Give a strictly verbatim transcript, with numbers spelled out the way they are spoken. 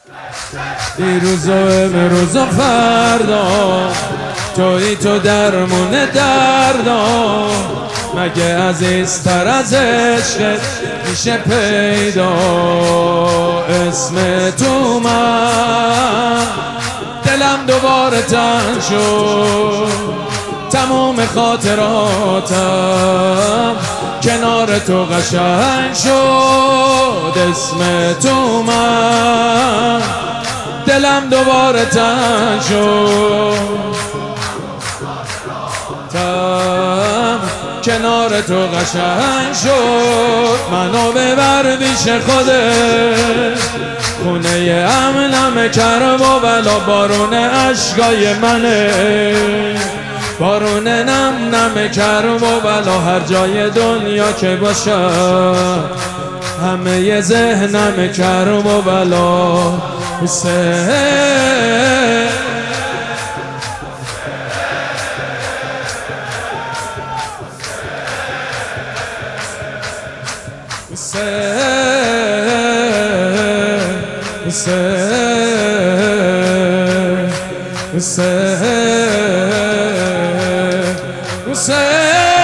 دیروز و امروز و فردا توی تو درمون دردا، مگه عزیزتر از عشقت میشه پیدا؟ اسم تو من دلم دوباره تنگ شد، تمام خاطراتم کنار تو قشنگ شد. اسم تو من دلم دوباره تنگ شد، تم کنار تو قشنگ شد. منو ببر پیش خودت، خونه امنم کرب و بلا، بارون عشقای منه، بارون نم نم کرب و بلا. هر جای دنیا که باشم همه ی ذهنم کرب و بلا. حسین حسین حسین حسین حسین